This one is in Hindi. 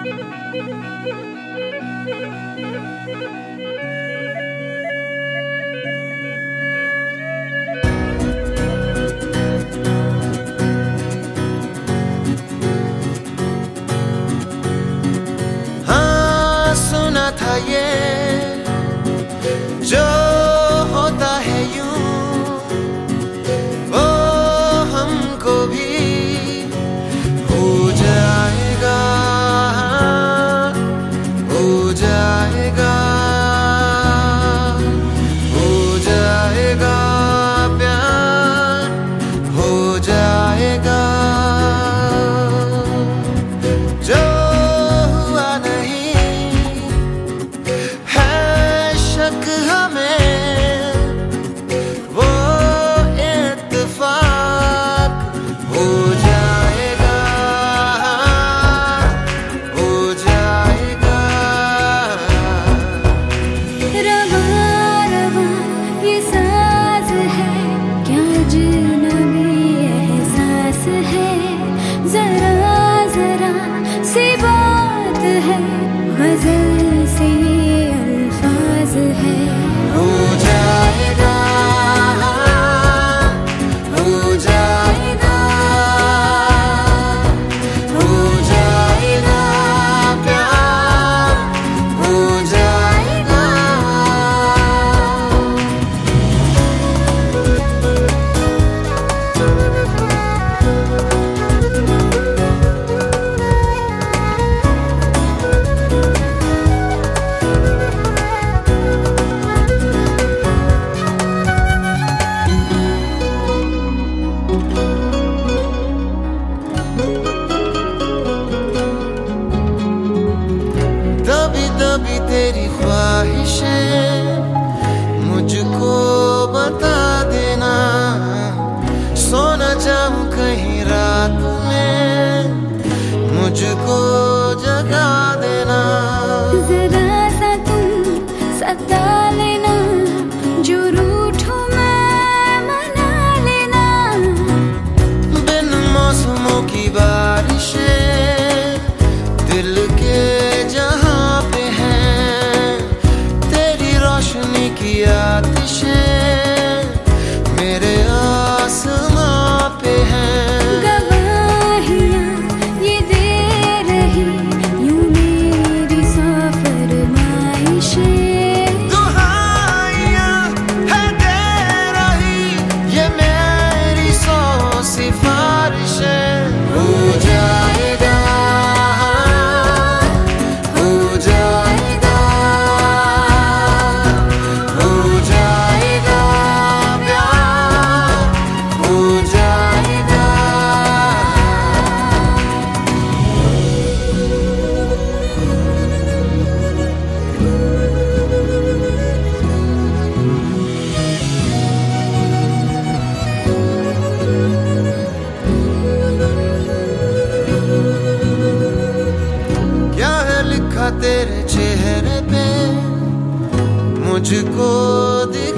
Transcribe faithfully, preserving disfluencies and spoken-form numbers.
हाँ सुना था ये जो होता है यूं वो हमको भी हो जाएगा, हो जाएगा, हो जाएगा प्यार, हो जाएगा। जो हुआ नहीं है शक हमें, वो इत्तेफाक हो जाएगा, हो जाएगा। रवा रवा ये साज है क्या अजनबी एहसास है, जरा जरा सी बात है, गजल से ये अल्फाज है। हो जाएगा, हो जाएगा, हो जाएगा प्यार, हो जाएगा। दबी दबी तेरी ख्वाहिशें मुझको बता देना, सोना चाहूं कहीं रात में मुझको जगा देना। जरा सा तुम सता लेना, जो रूठूं मैं मना लेना। बिन मौसमों की बारिशें दिल के जहां पे हैं, तेरी रोशनी की आतिशें मेरे आसमां पे हैं। गवाहियाँ ये दे रही यूं मेरी सौ फरमाइशें, दुहाइयाँ है दे रही ये मेरी सौ सिफारिशें। हो जाएगा, हो जाएगा, हो जाएगा प्यार, हो जाएगा। क्या है लिखा तेरे चेहरे पे मुझको दिख